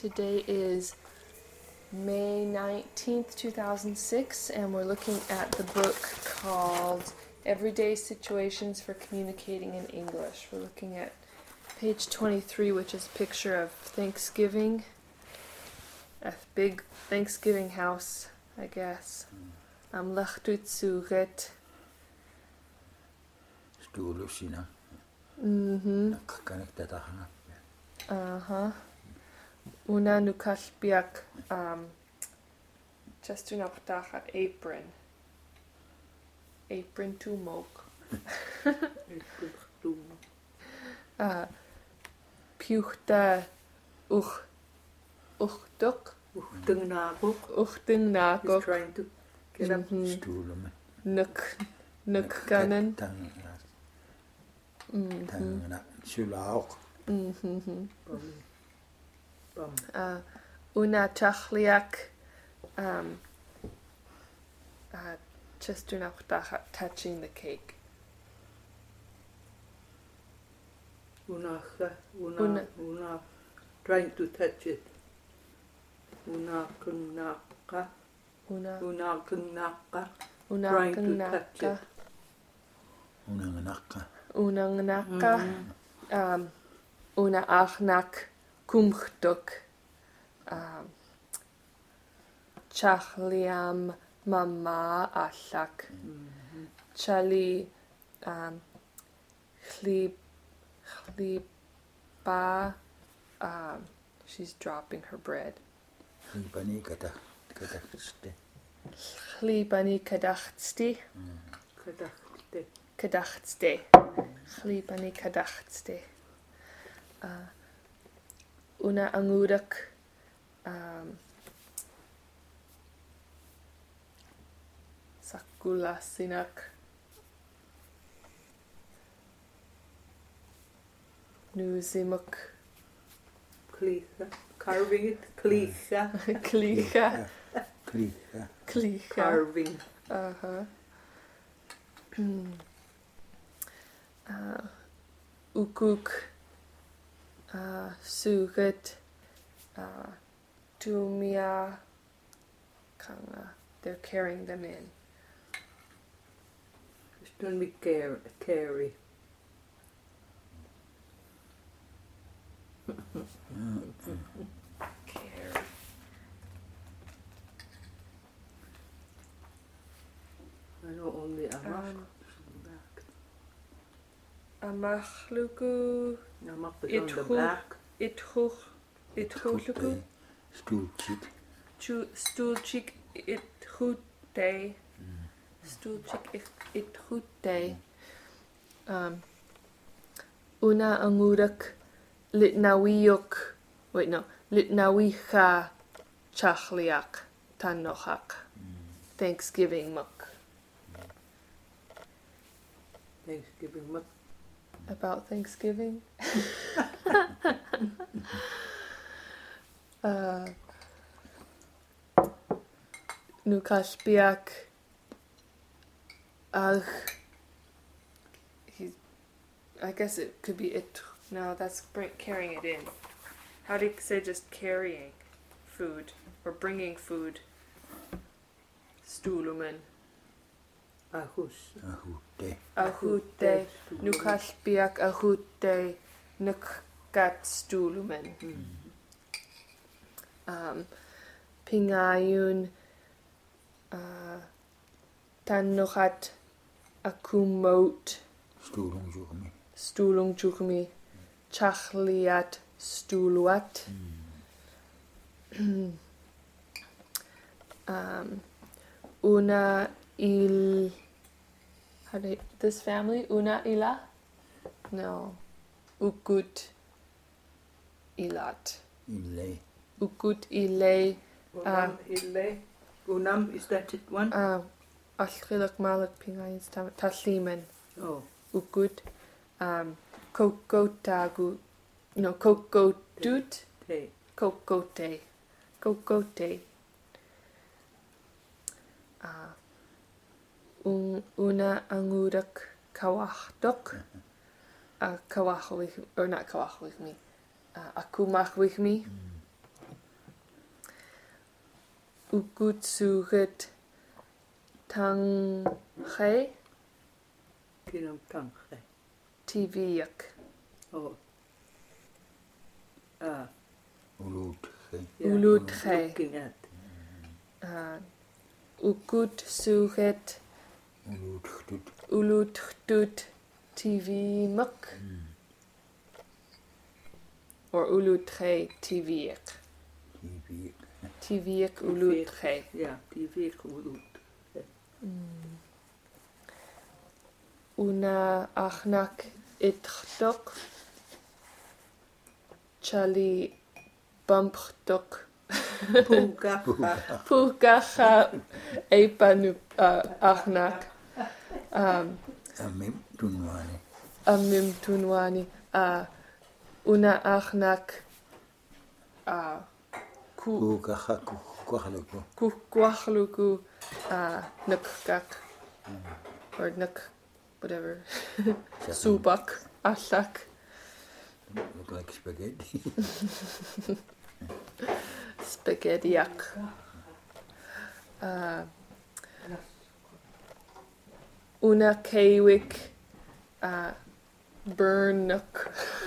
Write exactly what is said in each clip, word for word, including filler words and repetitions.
Today is May nineteenth, two thousand six, and we're looking at the book called Everyday Situations for Communicating in English. We're looking at page twenty-three, which is a picture of Thanksgiving, a big Thanksgiving house, I guess. Am lachtut suget. Stuulusina. Mhm. Nakakaniktataha. Uh-huh. Una nukalpiak um just tunaptaha apron. Apron to mok. uh Puchta uch uchtuk. Uchtung nagok. Uchtung He's nagok. trying to get up. Stuulumme. Nuk nuk kanen. Tangana sulauk. Mhm. Bum. Bum. Uh una tachliak um uh just tunaptaha touching the cake. Una, una, Una. una, trying to touch it. Una kung naka. Una Una kung naka. una Trying to naka. touch it. Unanganakka. Unang naka. Um, una achnak kumchtuk. Um, chachliam mama allak. Chali um, chlib chliba. Um, she's dropping her bread. Liipani kata katahste. Chlibani kadachtsti. Kadakte. Kadachtste. Chlibani kadachtste. Uh, una angurak. Um, sakula sinak. Nuzimuk. Klicha. Carving it. Klicha. Klicha. Kliha. Klicha. Carving. Uh-huh. uh, ukuk. Uh, suget. Uh, tumia. Kanga. They're carrying them in. It's going to be care, carry. Carry. I know only amak. Um, Amachluku. Amak is It on who- the back. Itchuch. Itchuchluku. Stuulchik. Chu stoelchik itchute. Stoelchik itchute. Um, una angurak litnawiuk. Wait, no. Litnawicha chachliak tanochak. Thanksgiving muk. Thanksgiving. Mak. About Thanksgiving. uh, Nukashbiak. Ugh. He's. I guess it could be it. No, that's bring, carrying it in. How do you say just carrying food or bringing food? Stulumen. Ahus. Ahutte. Ahute. Nukashbiak ahute. Nukkat stulumen. Um, Pingayun. Uh, Tannohat akumot. Stuulungsukmi. Stulung jukmi. Chachliat stuluat. um, una il. How do you, this family? Una ila? No. Ukut ilat. Ille. Ukut ile. Unam ille. Unam, is that it one? Uh, Alchilak malat pingayin taslimen. Oh. Ukut. Um, kokotagu. No, kokotut. Hey. Kokote. Kokote. Uh, un, una angurak kawachdok. Uh, kawach with, or not kawach with me. Uh, akumach with me. Ukutsuget Tanghe Kinam tanghe. Tiviak. Oh. Ah, Ulut. yeah. Ulutche. Looking at. Uh, Ukutsuget Ulut. Tut. Uluttut Tivimak. Or Ulutche Tiviak. Tivi. Tiviak Ulutche. Ja, die week ulut. Una achnak itchtok. Chali bumpchtok. Pugacha. Pugacha Epanu achnak. Um, Amim tunwani. Amim tunwani. Uh, una achnak. Uh, ku Kukaha kukahaluko. kukwachluku uh, nukkak. Or nuk, whatever. Subak. Ashak. Look like spaghetti. Spaghettiak. Uh, una kewik uh, burnuk.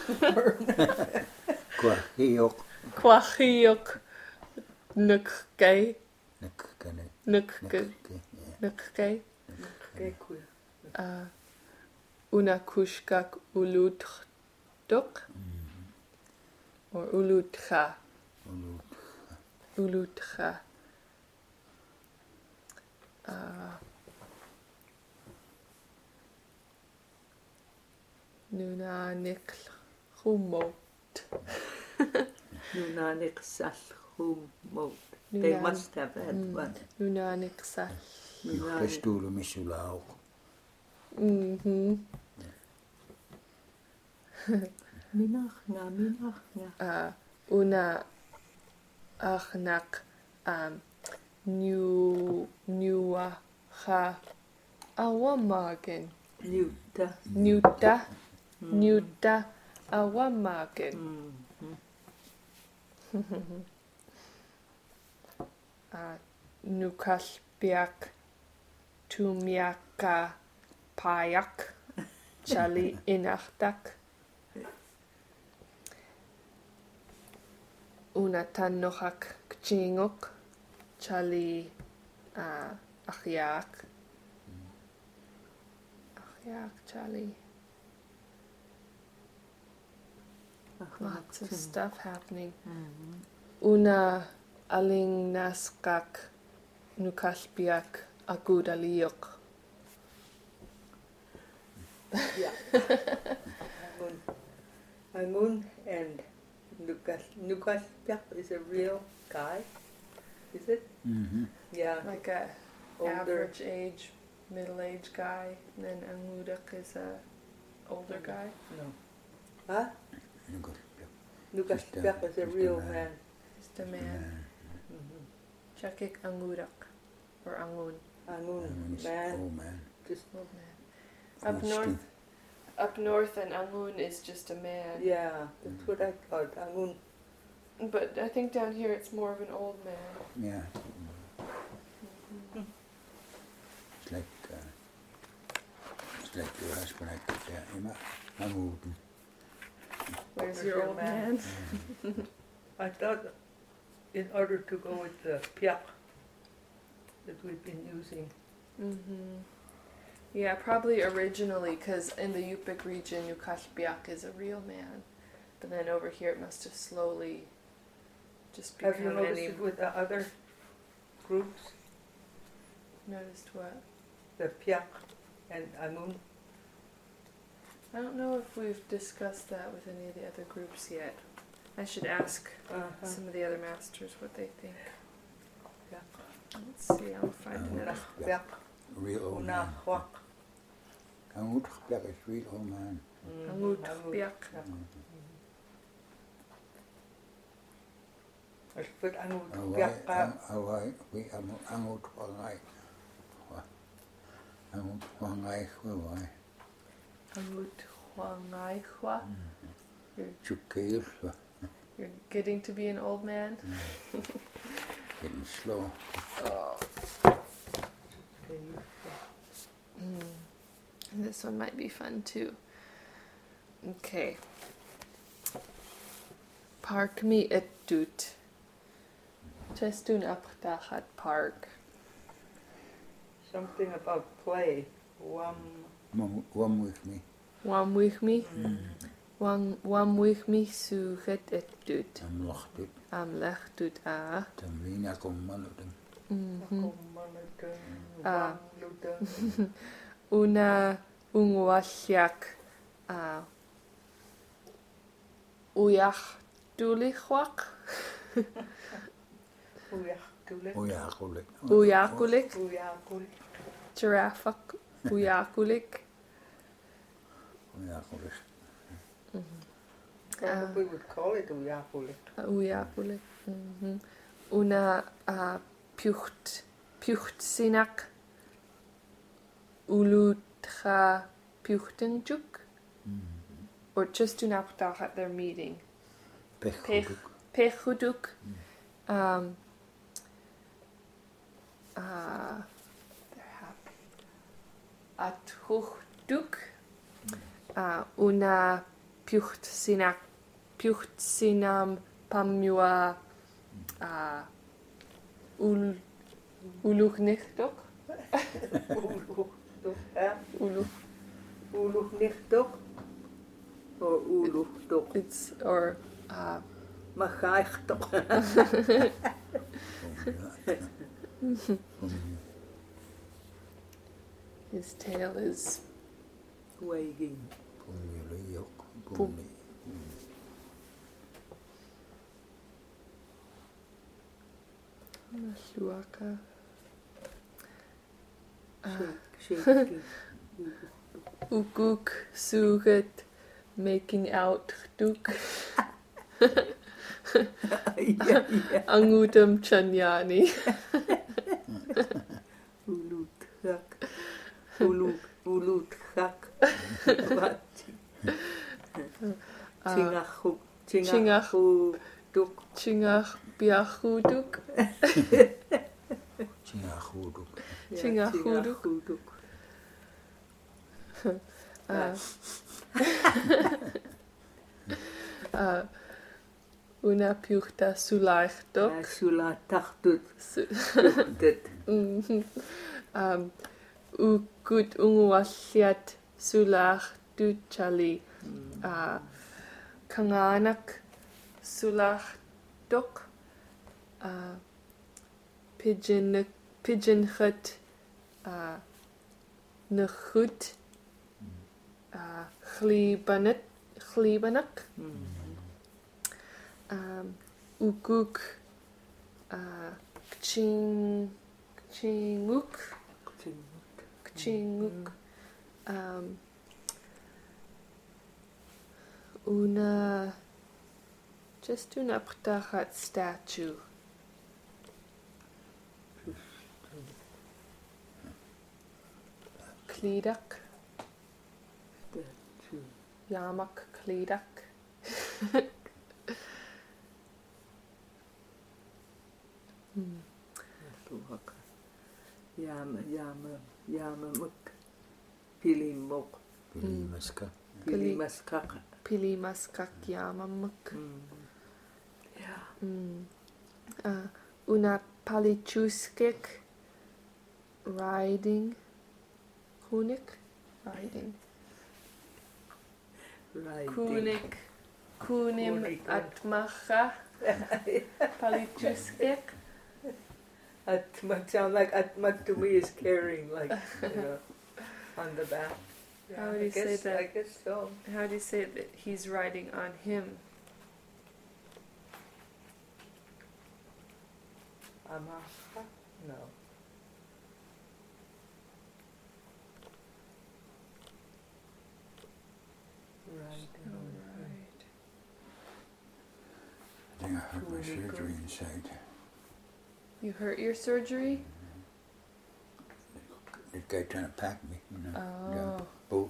Kwahiok. Kwachiok nukke. Nakane. Nukke. Nakane. Nukke. Kijk hoe. Uh, una kushkak ulutduk. Or ulutcha. Ulut. Ulutcha. Uh, Nuna nikl humot. Nunanik sal hum mot. They Nunan- must have had Mm. one. Nuna niksal. Nunanik. Restulu misulauk. Mm-hmm. Minachna, minachna. Uh, una achnak um, new newa ha awamagen. Nuta. Nuta. Nuta awamagen. Mm. Uh, Nukalpiak tumiaka payak. Chali inachtak. Una tanochak kchingok. Chali uh, achyak. Achyak, chali. Lots of stuff happening. Una aling naskak nukalpiak agudaliok. Yeah. Angun. Angun and Nukas. Nukas is a real guy. Is it? Mm-hmm. Yeah. Like a Older. average age, middle aged guy. And then Angudak is a older guy. No. Huh? Nukas is a Just a real man. man. Just a man. Mhm. Chakik Angudak. Or Angun. Angun, Man. man. Oh man. Just Old man. Up Good north, stuff. up north, and Angun is just a man. yeah. That's what I thought. Angun. But I think down here it's more of an old man. Yeah. It's like uh, it's like your husband. I could say, Emma, I'm old. Where's Where's your your old man? man? I thought in order to go with the piak that we've been using. Mm-hmm. Yeah, probably originally, because in the Yupik region, Yukashbiak is a real man. But then over here it must have slowly just become Have you noticed any... it with the other groups? Noticed what? The piak and Angun? I don't know if we've discussed that with any of the other groups yet. I should ask Uh-huh. some of the other masters what they think. Yeah. Let's see, I'll find Uh, it. Piak, Real old man. unahwak. I'm old. That is real old man. Angut biak. Als we het Angut Awai, piak gaan, awai, we am angut wangai. Angut wangai, awai. Angut Huangai Hua. You're, Chukir. you're getting to be an old man. getting slow. Oh. Can you- Mm. And this one might be fun too. Okay. Park me et doet. Just doen apdag at park. Something about play. Wam. Mum, one with me. Wam with me. Mm. Wam wam with me suget et doet. Tam lacht het. Am lech doet a. Tam lina kom maluten. Mhm. Akummaluten, Ah. wamluten. Una ungwalliak a uyach dulichwak. Uyakulik. O ja, gelukkig. Uyakulik. Uyakulik. Giraffak. Uyakulik. O ja, gelukkig. Probably would call it uyakulik. Uyakulik. Mhm. Una uh, pucht. Pucht sinak. Ulutcha puchtenjuk. Or just do napdag at their meeting. Pech, Pech. gelukkig. Pechuduk. Um, uh, they're happy. Athuchduk. Uh, una pucht sinak. Pucht sinam pamua. Uh, ul. Uluchnichtok. Uluchtuk. Hè? Ulu. Uluchnichtuk. Or uluchtuk. It's or. Uh, Magaichtuk. his tail is. Wagging. Kom jullie ook. Poem. Kom niet. Luaka. Uh, Shake, shaking. Ukuk suget making out duk Yeah, yeah. angutam chanyani. Uluthak. Ulut. Uluthak. Chingachu. Chingachu. Duk. Chingach biachu duk. Tjinga, goed ook. Chingachuduk. Chingachuduk. Uh, uh, una piuchta sulaich duk. Sula tachtut. Su- Dit. Mhm. um, Ukut ungualliat sulach duchali. Uh, kanganak sulach duk. Uh, pigeon pigeon hut uh, nechut uh, chlibanet chlibanak um, ukuk uh, kching kchinguk kchinguk um, una just una ptachat statue. Kleedak, Yamak Kleedak. Hmm. Yama, yama, yama muk. Pili muk. Pili maska. Pili Pili- maskak. Pili Maskak Yamamuk. Ja. Mm. Uh, una palichuskik riding. Kunik? Riding. Riding. Kunik. Kunim Kunik. atmacha. Palichuskik. Atmak sound like Atmak to me is carrying, like, you know, on the back. Yeah, How would I you say guess- that? I guess so. How do you say that he's riding on him? Amaha? No. Riding on him. I think I hurt my Pili surgery inside. You hurt your surgery? This guy trying to pack me, you know. Oh. The boat.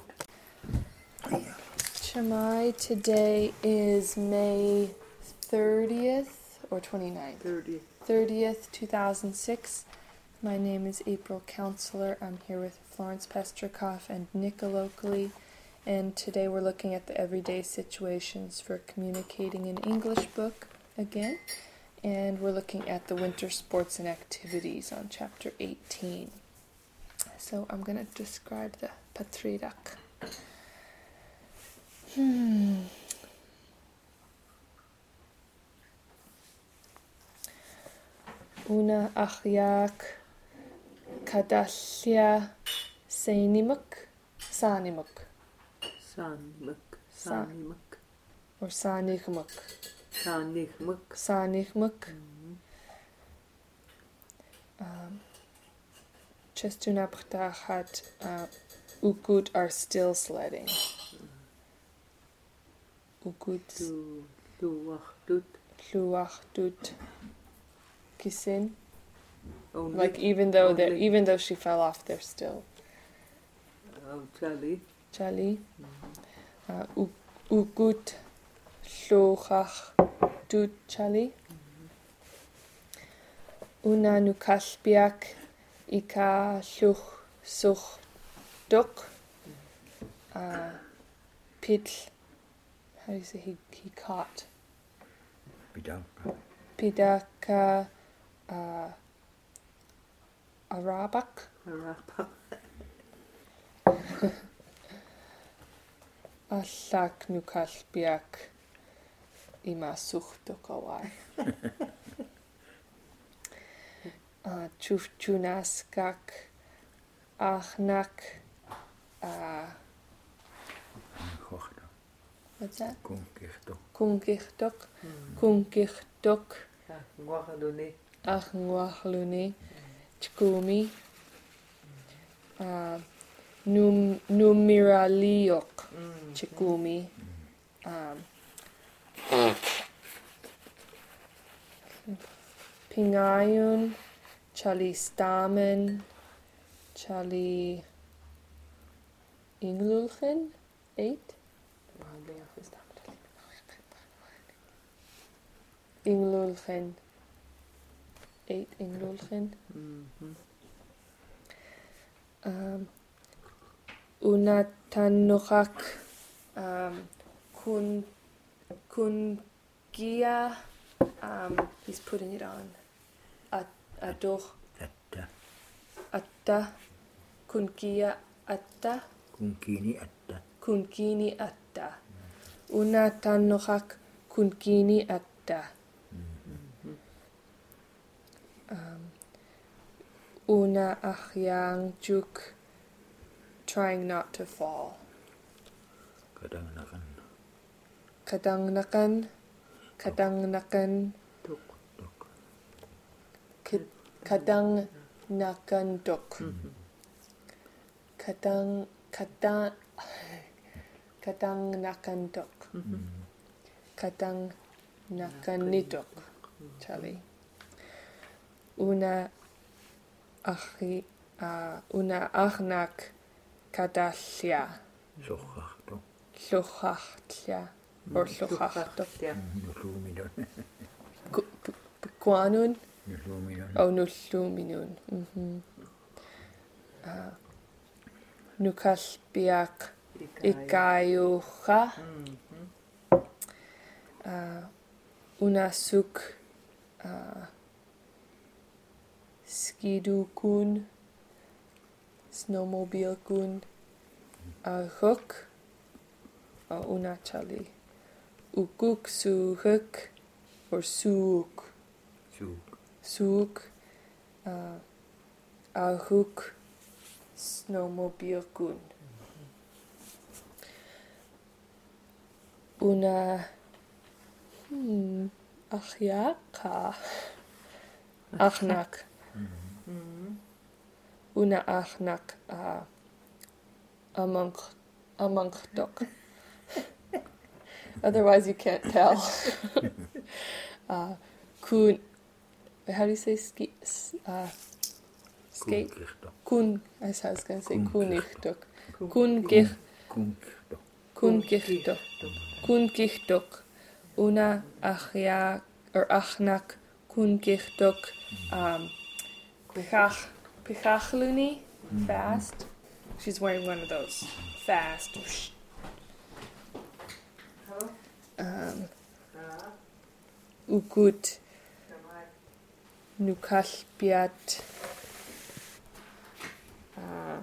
Chimay, today is May thirtieth or twenty-ninth? thirty. thirtieth, two thousand six. My name is April Counselor. I'm here with Florence Pestrikoff and Nika Locally, and today we're looking at the Everyday Situations for Communicating in English book again, and we're looking at the Winter Sports and Activities on Chapter eighteen. So I'm going to describe the Patrirak. Hmm. Una achyak kadasya sainimuk sanimuk Sanimuk. Sa- Sanimuk. or sanigmuk Sanigmuk. sanigmuk. Mhm. Um, Chestuna ptachat ukut are still sledding. Ukut Tu. Tuwachtut. luachtut kisin. Only. Like even though they Only. even though she fell off, they're still Oh, Charlie. chali. Uh, u- ukut luach tut chali. Una nukalpiak ika luch such duk. Uh, pitl. How do you say he he caught? Pidaka. Pidaka uh, Arabak. Arapa. Allak nukalpiak ima suhdukawai. uh, Chufchunaskak achnak. Uh, Gochta. what's that? Kunkirto. Kunkirtok. Kunkirtok. Ngwakadone. Achngwachluni. Chkumi. Uh, num numiraliok. Chikumi. Um, Pingayun, Chali Stamen, Chali Inglulchen, eight. Inglulchen, eight Inglulchen. Mhm. Um, Unatanuchak, um, kun kungia. Um, he's putting it on. At adoch Atta. atta. Kungia atta. Kunkini atta. Kunkini atta. Unatanuchak kunkini atta. Um, una ahyang juk. Trying not to fall. Kadang-nakan. Kadangnakan. Kadangnakan. Tuk. Tok. Kid- Kadang nakandok. Mhm. Kadang kadang kadang nakandok. Mhm. Kadang nakanitok. Charlie. Una achi uh, una achnak kadasya. Sochachto. Luchachtya. Or luchachtok. Ja. Nuslumidon. Kwanun. Nuslumidon. Oh, nulluminun. Mm-hmm. Uh, Nukalpiak ikayucha. Mhm. Uh, unasuk uh, skidukun. Snowmobile kun. Uh, hook. Uh, una chali. Ukuk suhuk. Or suuk. Suk. Suuk. Uh, ahuk. Snowmobile kun. Una. Hmm. Achiaka. Achnak. Mhm. Una achnak. Uh, among. Among dok. Otherwise, you can't tell. uh, kun. How do you say ski? s- Uh, skate. Kunkirto. Kun. I was going to say Kunkirto. kunichtok. Kunkich. Kunkirto. Kunkichtok. Kunkichtok. Una achia, or achnak kungichtok um pichach pichachluni, fast. She's wearing one of those. Fast. Um Ukut Nukalpiat uh,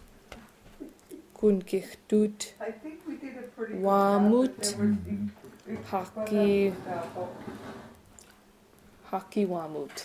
Kunkichtut I think we did a pretty good Wamut. job, but there was big- big Haki fun up with, uh, Haki Wamut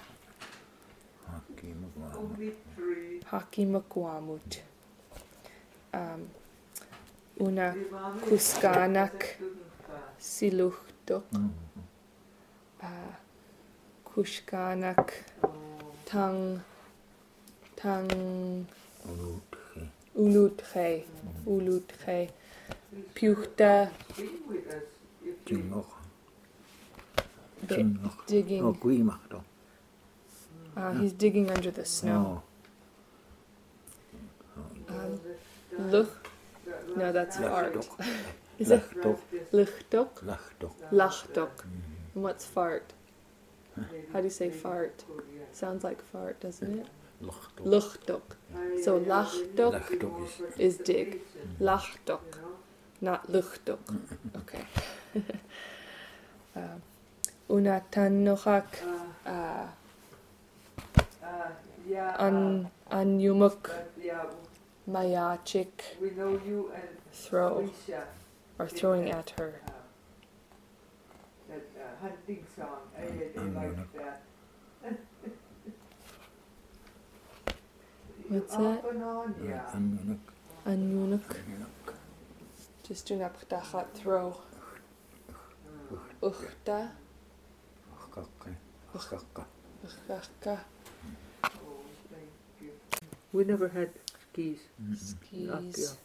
Hakki mukaan. only three. Haki Makwamut um, Una The mom is- Kuskanak student, uh, Siluchtok uh, Kushkanak Tang Tang Uluutki. Ulutche Ulutche Puchta Be with us if you- Tingoch. Bit Tingoch. digging. Oh, kuimahto. Uh, he's digging under the snow. Um, Luch. No, that's fart. Lahtok. Is it Lahtok. Luchtok? Lahtok. Lachtok. And what's fart? How do you say fart? Sounds like fart, doesn't it? Lahtok. Luchtok. So lachtok Lahtok is is dig. Lachtok, not luchtok. Okay. um, Una tannochak uh, Uh, yeah, an anyumuk but yeah, mayachik we know you and throw Alicia, or throwing at her. uh, that uh, hunting song. I really like that. What's you that? Off and on, yeah. Anjunak. Anyunuk. Anjunak. Just do naptachat throw. Uchta. Kakka. Kakka. Uchaka. Oh, thank you. We never had skis. Skis.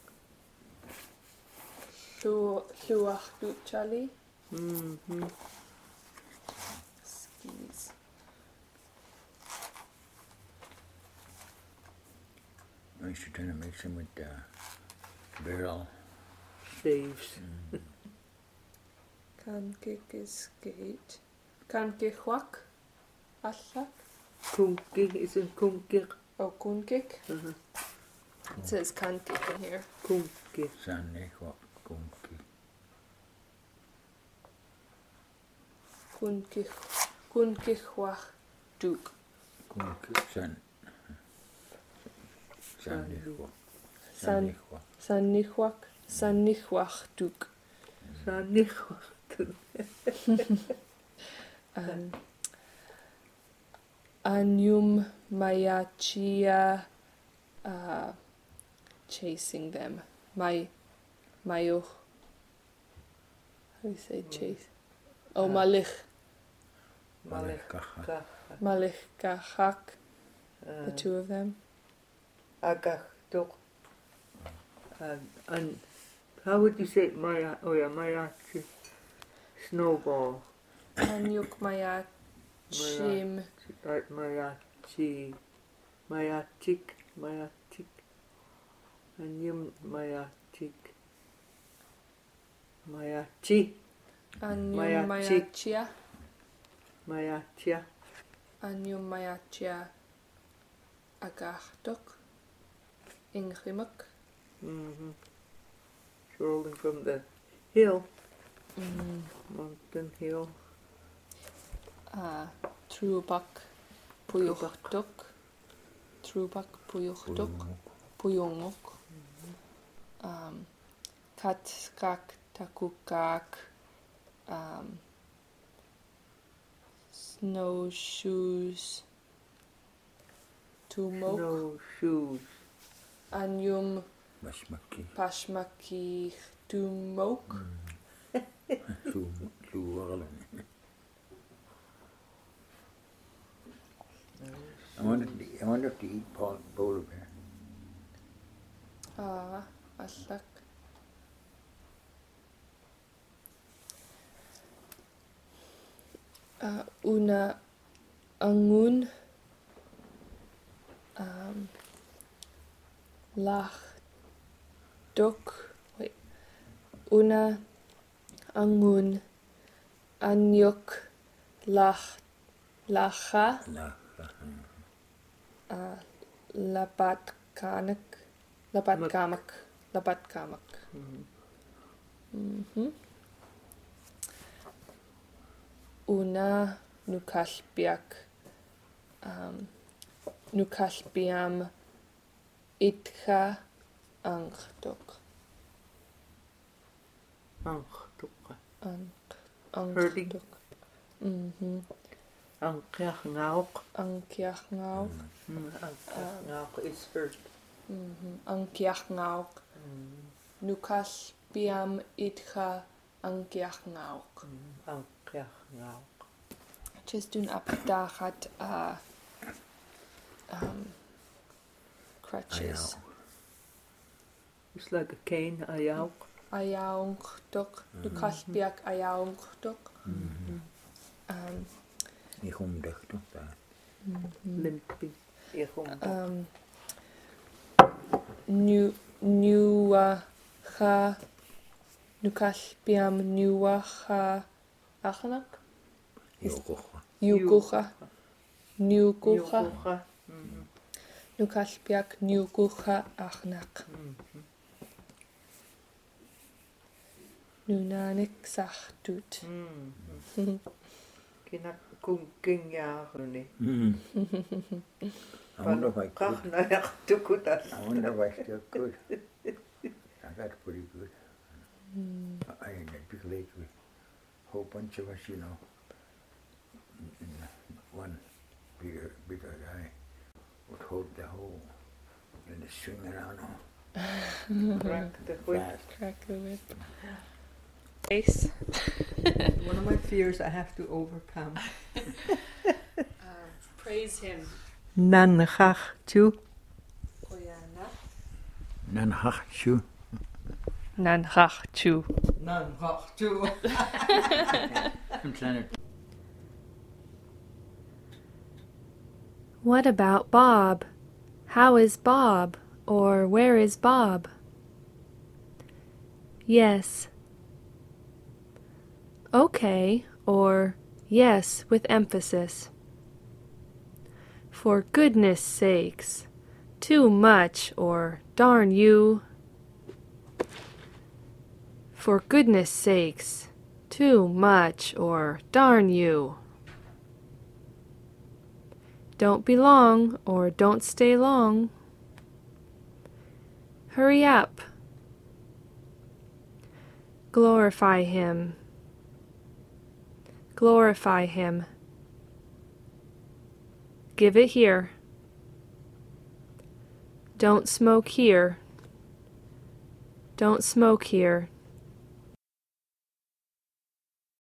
Luach duchali. Mm-hmm. Skis. I used to try to mix them with uh, barrel. Saves. Kankik is skate. Kankik Allak. Kunkig isn't kunkig. Oh, kunkik. Uh-huh. It says kankik in here. Kunkig. Sanne kwa kunki. Kunkik. Kunkik duk. Kunki. San. Sanne kwa. San. Sanne kwa. Sannichwak. Sannichwach duk. Sannichwa. Um, Anyum Mayachia uh, chasing them. My Mayoch. How do you say chase? Oh, Malich. Malekkaha. Malich Kahak, the Uh, two of them. Agach toch. And, and how would you say Maya? Oh yeah, Mayachi. Snowball. Anyuk Mayachim. Right, Mayachi. Mayachik. Mayachik. And you Mayachik. Mayachi. Anyum Mayachi. Mayachia. Mayachia. Anyum Mayachia Agachtok. Ingrimuk. Mm-hmm. Rolling from the hill. Mm. Mountain hill. Uh, Trubak Puyuchtok. Trubak Puyuchtok. Puyongok. Um, Katskak Takukak. Um, snowshoes. Tumok. Snowshoes. Anyum Basmaki. Pashmaki Tumok. Su. Suwarlan. I wonder, I wonder if they eat pol- polar bear. Ah, Allak. Uh, una angun um, lach duk wait una angun anyuk lach, lacha, Lacha. uh, lapatkanak, lapatkamak, lapatkamak. Mhm. Una nukalpiak, um, nukalpiam itcha angdok. Angtukka. Ang, Herding. angdok. Mhm. Angkiach ngauk. Angkiachngau. Mm, Angkiach ngauk is herd. Mhm. Angkiachngau. Nukalpiam itcha angkiachngau. Angkiach ngauk. Just doen apdachat uh, um, crutches. It's like a cane, ayauk. Ayaungdok. Nukalpiak ayaungdok. Um, Ik kom dicht op daar. Limping. Ichum. um, nu nuacha nukalpiam nuacha achanak. Jokocha. Yugucha. Nugucha. Yukucha. Nukalpiak nugucha achnak. Nunanik sachtut. Kinak kung kingyaruni. Mm. I wonder if I could. Kachnayak tukutas. I wonder if I still could. I got pretty good. I in a big lake with a whole bunch of us, you know, in, in one bigger, bigger guy would hold the whole and they swing around all Crack the whip. fast. Crack the whip. Face. One of my fears I have to overcome. Um, praise him. Nanchach tu. Oyana. Nanhachu. Nanchach chu. Nanchach tu. I'm trying to. What about Bob? How is Bob? Or where is Bob? Yes. Okay, or yes with emphasis. For goodness sakes. Too much, or darn you. For goodness sakes. Too much, or darn you. Don't be long, or don't stay long. Hurry up. Glorify him. Glorify him. Give it here. Don't smoke here. Don't smoke here.